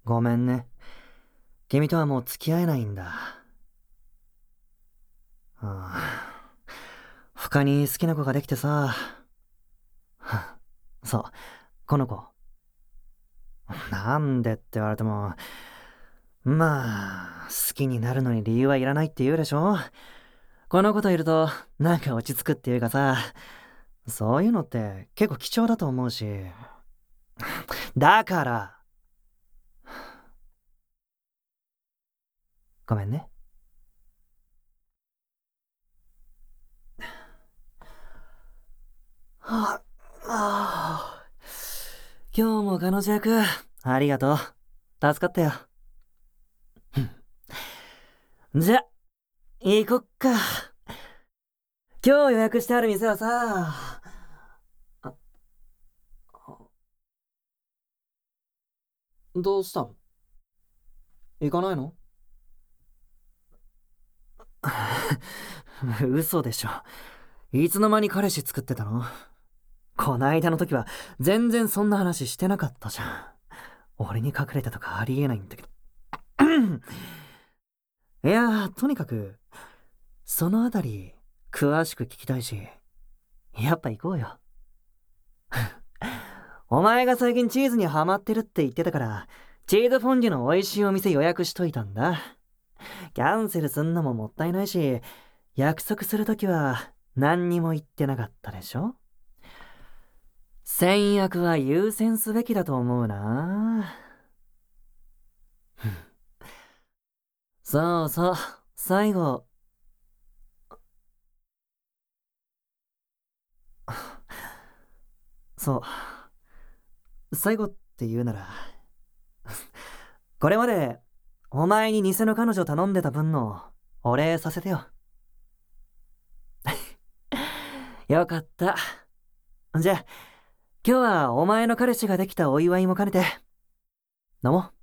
ごめんね。君とはもう付き合えないんだ。他に好きな子ができてさ。そう、この子。なんでって言われても、まあ、好きになるのに理由はいらないって言うでしょ。この子といると、なんか落ち着くっていうかさ、そういうのって結構貴重だと思うし。だから、ごめんね。はあ、今日も彼女役、ありがとう。助かったよ。じゃ、行こっか。今日予約してある店はさ、あ、どうしたの？行かないの？嘘でしょ。いつの間に彼氏作ってたの？こないだの時は全然そんな話してなかったじゃん。俺に隠れたとかありえないんだけど。いや、とにかく、そのあたり、詳しく聞きたいし、やっぱ行こうよ。お前が最近チーズにハマってるって言ってたから、チーズフォンデュの美味しいお店予約しといたんだ。キャンセルすんのももったいないし、約束するときは何にも言ってなかったでしょ？先約は優先すべきだと思うな。そうそう、最後。そう、最後って言うなら、これまでお前に偽の彼女頼んでた分のお礼させてよ。よかった。じゃあ、今日はお前の彼氏ができたお祝いも兼ねて、飲もう。